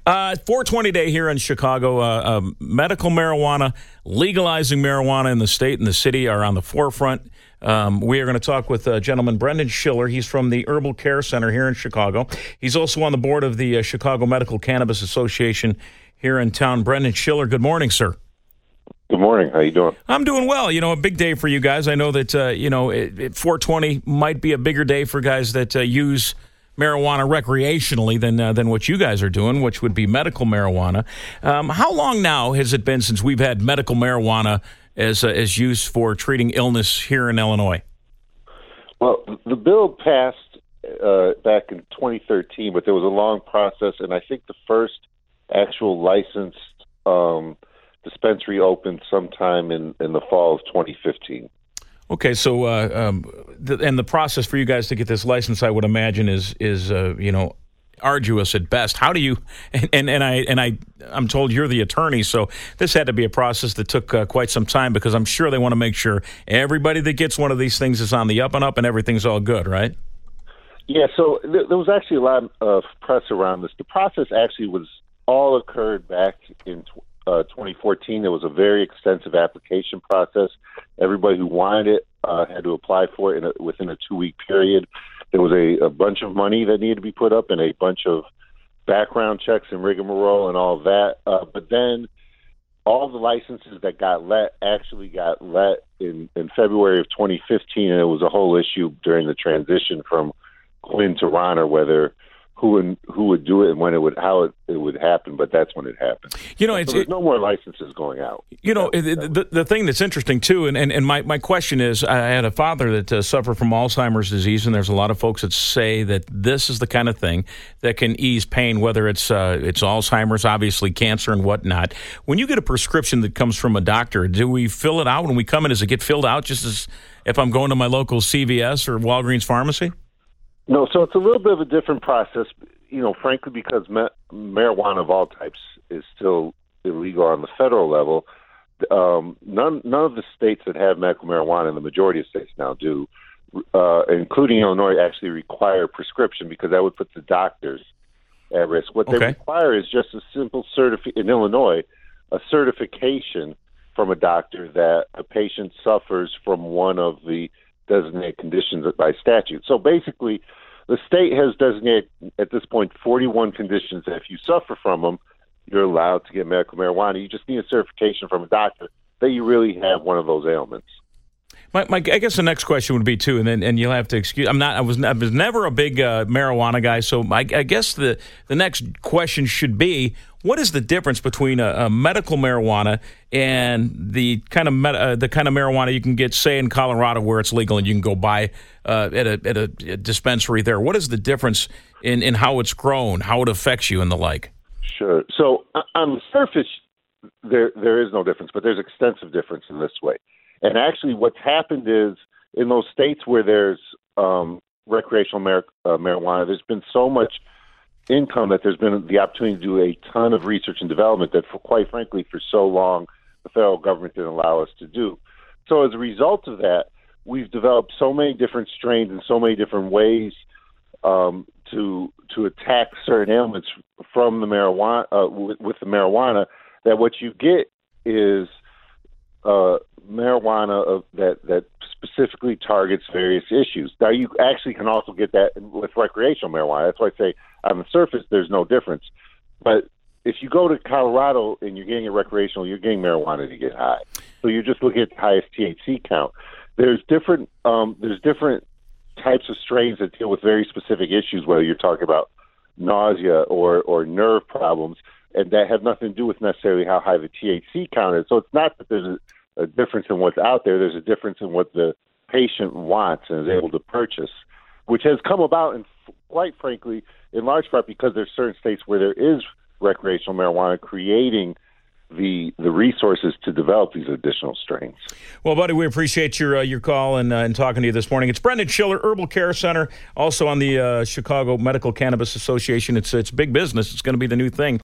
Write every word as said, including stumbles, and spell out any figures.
Uh, four twenty day here in Chicago. Uh, uh, medical marijuana, legalizing marijuana in the state and the city are on the forefront. Um, we are going to talk with uh, gentleman Brendan Schiller. He's from the Herbal Care Center here in Chicago. He's also on the board of the uh, Chicago Medical Cannabis Association here in town. Brendan Schiller, good morning, sir. Good morning. How you doing? I'm doing well. You know, a big day for you guys. I know that, uh, you know, it, it, four twenty might be a bigger day for guys that uh, use marijuana recreationally than uh, than what you guys are doing, which would be medical marijuana. Um, how long now has it been since we've had medical marijuana as uh, as used for treating illness here in Illinois? Well, the bill passed uh, back in twenty thirteen, but there was a long process, and I think the first actual licensed um, dispensary opened sometime in, in the fall of twenty fifteen. Okay, so uh, um, the, and the process for you guys to get this license, I would imagine, is is uh, you know arduous at best. How do you? And, and, and I and I I'm told you're the attorney, so this had to be a process that took uh, quite some time because I'm sure they want to make sure everybody that gets one of these things is on the up and up and everything's all good, right? Yeah. So th- there was actually a lot of press around this. The process actually was all occurred back in uh, twenty fourteen. There was a very extensive application process. Everybody who wanted it uh, had to apply for it in a, within a two-week period. There was a, a bunch of money that needed to be put up and a bunch of background checks and rigmarole and all of that. Uh, but then all the licenses that got let actually got let in, in February of twenty fifteen, and it was a whole issue during the transition from Quinn to Ron, whether who would, who would do it and when it would, how it, it would happen, but that's when it happened. You know, so it's, there's it, no more licenses going out. You know, that, that the, the thing that's interesting, too, and, and, and my, my question is, I had a father that uh, suffered from Alzheimer's disease, and there's a lot of folks that say that this is the kind of thing that can ease pain, whether it's uh, it's Alzheimer's, obviously cancer and whatnot. When you get a prescription that comes from a doctor, do we fill it out when we come in? Does it get filled out just as if I'm going to my local C V S or Walgreens pharmacy? No, so it's a little bit of a different process, you know, frankly, because ma- marijuana of all types is still illegal on the federal level. Um, none none of the states that have medical marijuana, and the majority of states now do, uh, including Illinois, actually require prescription because that would put the doctors at risk. What Okay. they require is just a simple certificate, in Illinois, a certification from a doctor that a patient suffers from one of the designated conditions by statute. So basically, the state has designated at this point forty-one conditions that if you suffer from them, you're allowed to get medical marijuana. You just need a certification from a doctor that you really have one of those ailments. My, my, I guess the next question would be too, and then and you'll have to excuse. I'm not. I was. I was never a big uh, marijuana guy, so I, I guess the the next question should be: what is the difference between a, a medical marijuana and the kind of med, uh, the kind of marijuana you can get, say, in Colorado, where it's legal and you can go buy uh, at a at a dispensary there? What is the difference in, in how it's grown, how it affects you, and the like? Sure. So on the surface, there there is no difference, but there's extensive difference in this way. And actually, what's happened is in those states where there's um, recreational mar- uh, marijuana, there's been so much income that there's been the opportunity to do a ton of research and development that, for quite frankly, for so long, the federal government didn't allow us to do. So as a result of that, we've developed so many different strains and so many different ways um, to to attack certain ailments from the marijuana uh, with, with the marijuana that what you get is uh, marijuana of, that that specifically targets various issues. Now, you actually can also get that with recreational marijuana. That's why I say on the surface there's no difference. But if you go to Colorado and you're getting a recreational, you're getting marijuana to get high. So you're just looking at the highest T H C count. There's different um, there's different types of strains that deal with very specific issues, whether you're talking about nausea or, or nerve problems, and that have nothing to do with necessarily how high the T H C count is. So it's not that there's a, a difference in what's out there. There's a difference in what the patient wants and is able to purchase, which has come about, and quite frankly, in large part because there's certain states where there is recreational marijuana creating the the resources to develop these additional strains. Well, buddy, we appreciate your uh, your call and, uh, and talking to you this morning. It's Brendan Schiller, Herbal Care Center, also on the uh, Chicago Medical Cannabis Association. It's it's big business. It's going to be the new thing.